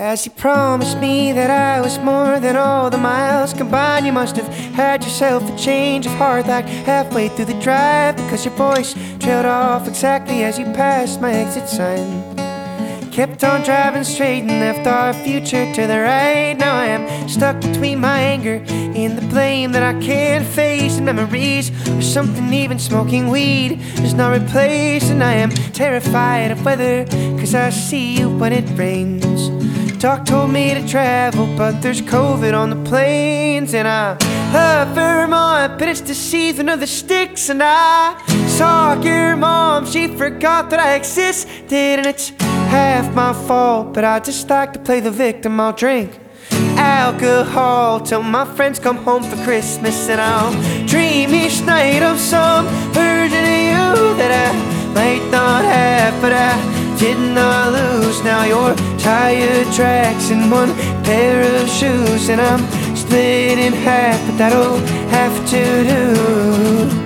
As you promised me that I was more than all the miles combined, you must have had yourself a change of heart like halfway through the drive, because your voice trailed off exactly as you passed my exit sign. Kept on driving straight and left our future to the right. Now I am stuck between my anger and the blame that I can't face, and memories or something even smoking weed does not replace. And I am terrified of weather, cause I see you when it rains. Doc told me to travel, but there's COVID on the planes. And I love Vermont, but it's the season of the sticks. And I saw your mom, she forgot that I existed. And it's half my fault, but I just like to play the victim. I'll drink alcohol till my friends come home for Christmas, and I'll dream each night of some version of you that I might not have, but I did not lose. Now your tire tracks in one pair of shoes, and I'm split in half, but that'll have to do.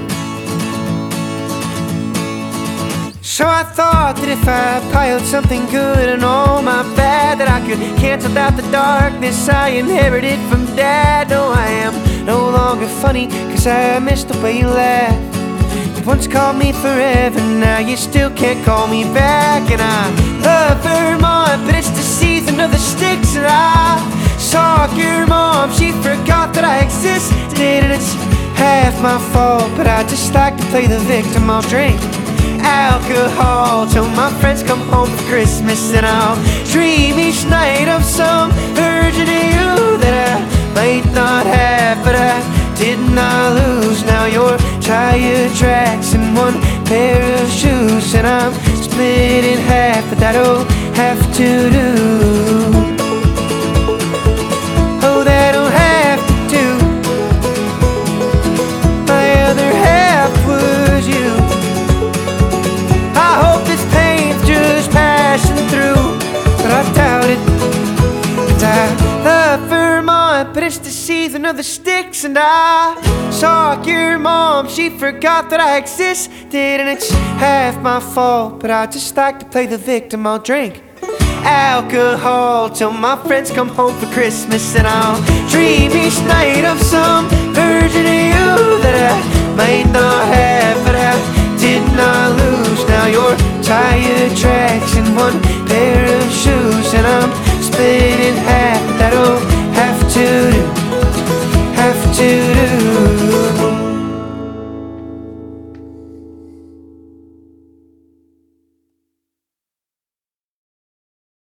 So I thought that if I piled something good and all my bad, that I could cancel out the darkness I inherited from Dad. No, I am no longer funny, cause I miss the way you laugh. You once called me forever, now you still can't call me back. And I love Vermont, but it's the season of the sticks. And I saw your mom, she forgot that I existed. And it's half my fault, but I just like to play the victim. I'll drink alcohol till my friends come home for Christmas, and I'll dream each night of some version of you that I might not have, but I did not lose. Now your tire tracks in one pair of shoes, and I'm split in half, but that'll have to do. Oh, that'll have to do. My other half was you. I hope this pain's just passing through, but I doubt it. And I love Vermont, but it's the season of the sticks. And I saw your mom, she forgot that I existed. And it's half my fault, but I just like to play the victim. I'll drink alcohol till my friends come home for Christmas, and I'll dream each night of some version of you that I might not have, but I did not lose. Now your tire tracks in one pair of shoes, and I'm